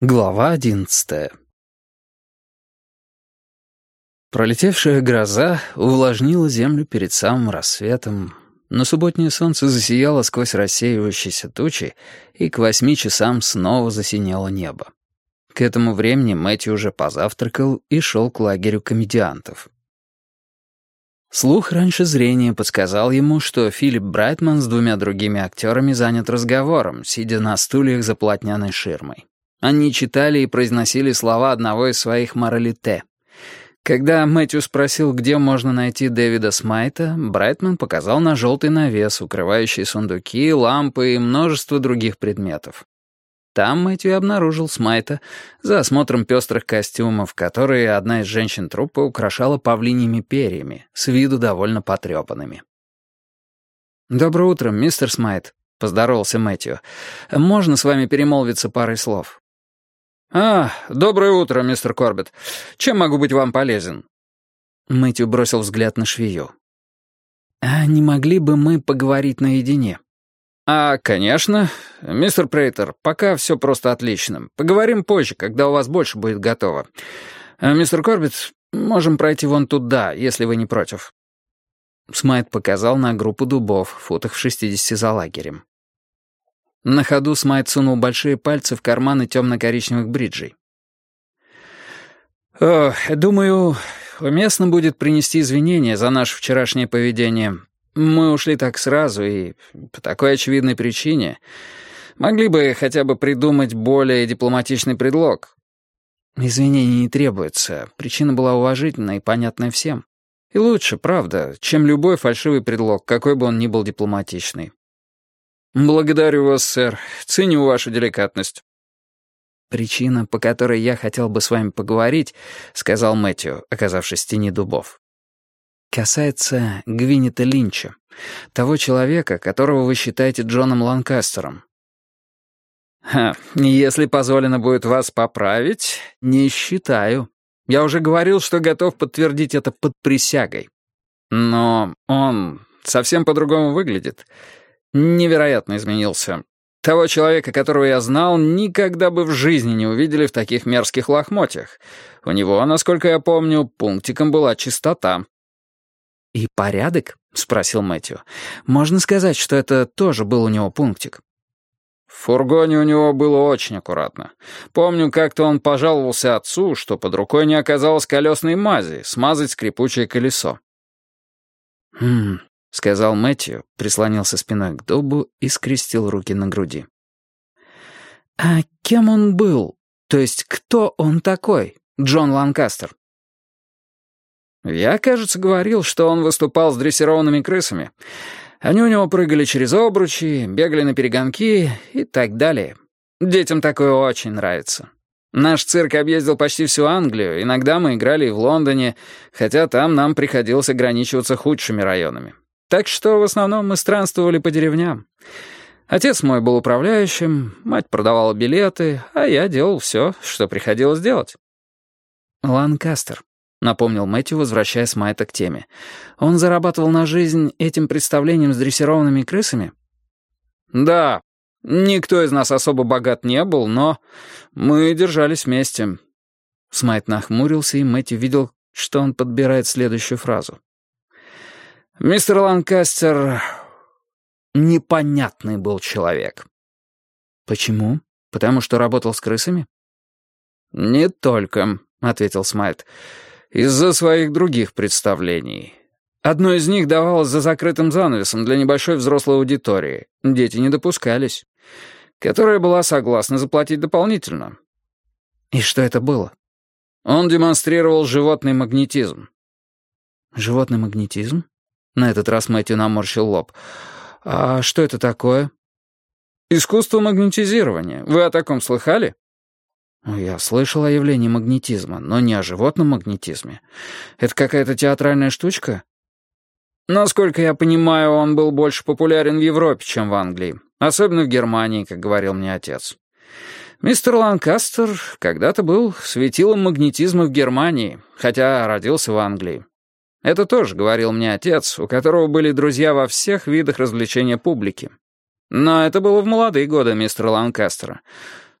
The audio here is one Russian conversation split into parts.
Глава 11. Пролетевшая гроза увлажнила землю перед самым рассветом, но субботнее солнце засияло сквозь рассеивающиеся тучи, и к 8 часам снова засинело небо. К этому времени Мэтью уже позавтракал и шел к лагерю комедиантов. Слух раньше зрения подсказал ему, что Филипп Брайтман с двумя другими актерами занят разговором, сидя на стульях за полотняной ширмой. Они читали и произносили слова одного из своих моралите. Когда Мэтью спросил, где можно найти Дэвида Смайта, Брайтман показал на желтый навес, укрывающий сундуки, лампы и множество других предметов. Там Мэтью обнаружил Смайта за осмотром пестрых костюмов, которые одна из женщин труппы украшала павлиньими перьями, с виду довольно потрепанными. «Доброе утро, мистер Смайт», — поздоровался Мэтью. «Можно с вами перемолвиться парой слов?» Доброе утро, мистер Корбетт. Чем могу быть вам полезен?» Мэтью бросил взгляд на швею. «А не могли бы мы поговорить наедине?» Конечно. Мистер Прейтер, пока все просто отлично. Поговорим позже, когда у вас больше будет готово. Мистер Корбетт, можем пройти вон туда, если вы не против». Смайт показал на группу дубов, футах в 60 за лагерем. На ходу Смайт сунул большие пальцы в карманы темно-коричневых бриджей. «Думаю, уместно будет принести извинения за наше вчерашнее поведение. Мы ушли так сразу и по такой очевидной причине. Могли бы хотя бы придумать более дипломатичный предлог». «Извинений не требуется. Причина была уважительная и понятная всем. И лучше, правда, чем любой фальшивый предлог, какой бы он ни был дипломатичный». «Благодарю вас, сэр. Ценю вашу деликатность». «Причина, по которой я хотел бы с вами поговорить, — сказал Мэтью, оказавшись в тени дубов, — касается Гвинета Линча, того человека, которого вы считаете Джоном Ланкастером». «Если позволено будет вас поправить, не считаю. Я уже говорил, что готов подтвердить это под присягой. Но он совсем по-другому выглядит. Невероятно изменился. Того человека, которого я знал, никогда бы в жизни не увидели в таких мерзких лохмотьях. У него, насколько я помню, пунктиком была чистота». «И порядок?» — спросил Мэтью. «Можно сказать, что это тоже был у него пунктик?» В фургоне у него было очень аккуратно. Помню, как-то он пожаловался отцу, что под рукой не оказалось колесной мази, смазать скрипучее колесо. — сказал Мэтью, прислонился спиной к дубу и скрестил руки на груди. «А кем он был? То есть кто он такой, Джон Ланкастер?» «Я, кажется, говорил, что он выступал с дрессированными крысами. Они у него прыгали через обручи, бегали на перегонки и так далее. Детям такое очень нравится. Наш цирк объездил почти всю Англию, иногда мы играли и в Лондоне, хотя там нам приходилось ограничиваться худшими районами. Так что в основном мы странствовали по деревням. Отец мой был управляющим, мать продавала билеты, а я делал все, что приходилось делать». «Ланкастер», — напомнил Мэтью, возвращая Смайта к теме. «Он зарабатывал на жизнь этим представлением с дрессированными крысами?» «Да, никто из нас особо богат не был, но мы держались вместе». Смайт нахмурился, и Мэтью видел, что он подбирает следующую фразу. «Мистер Ланкастер непонятный был человек». «Почему? Потому что работал с крысами?» «Не только», — ответил Смайт. «Из-за своих других представлений. Одно из них давалось за закрытым занавесом для небольшой взрослой аудитории. Дети не допускались. Которая была согласна заплатить дополнительно». «И что это было?» Он демонстрировал животный магнетизм». «Животный магнетизм?» На этот раз Мэтью наморщил лоб. «А что это такое?» «Искусство магнетизирования. Вы о таком слыхали?» «Я слышал о явлении магнетизма, но не о животном магнетизме. Это какая-то театральная штучка?» «Насколько я понимаю, он был больше популярен в Европе, чем в Англии. Особенно в Германии, как говорил мне отец. Мистер Ланкастер когда-то был светилом магнетизма в Германии, хотя родился в Англии. Это тоже говорил мне отец, у которого были друзья во всех видах развлечения публики. Но это было в молодые годы мистера Ланкастера.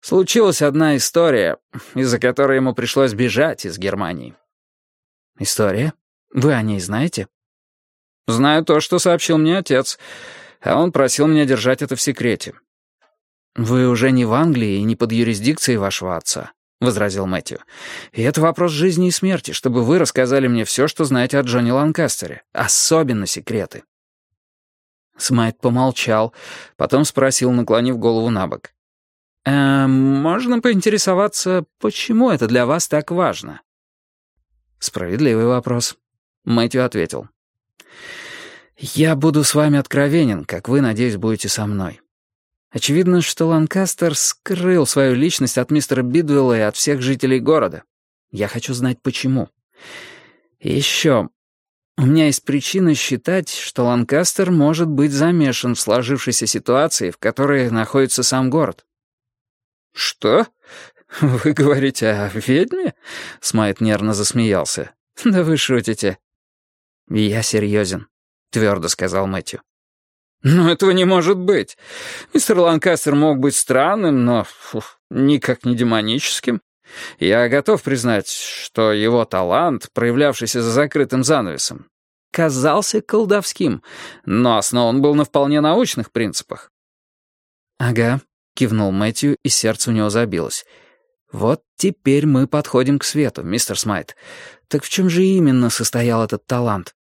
Случилась одна история, из-за которой ему пришлось бежать из Германии». «История? Вы о ней знаете?» «Знаю то, что сообщил мне отец, а он просил меня держать это в секрете». «Вы уже не в Англии и не под юрисдикцией вашего отца», — возразил Мэтью. «И это вопрос жизни и смерти, чтобы вы рассказали мне все, что знаете о Джонни Ланкастере, особенно секреты». Смайт помолчал, потом спросил, наклонив голову на бок. «Можно поинтересоваться, почему это для вас так важно?» «Справедливый вопрос», — Мэтью ответил. «Я буду с вами откровенен, как вы, надеюсь, будете со мной. Очевидно, что Ланкастер скрыл свою личность от мистера Бидуэлла и от всех жителей города. Я хочу знать, почему. И еще, у меня есть причина считать, что Ланкастер может быть замешан в сложившейся ситуации, в которой находится сам город». «Что? Вы говорите о ведьме?» Смайт нервно засмеялся. «Да вы шутите». «Я серьезен», — твердо сказал Мэтью. «Но этого не может быть. Мистер Ланкастер мог быть странным, но никак не демоническим. Я готов признать, что его талант, проявлявшийся за закрытым занавесом, казался колдовским, но основан был на вполне научных принципах». «Ага», — кивнул Мэтью, и сердце у него забилось. «Вот теперь мы подходим к свету, мистер Смайт. Так в чем же именно состоял этот талант?»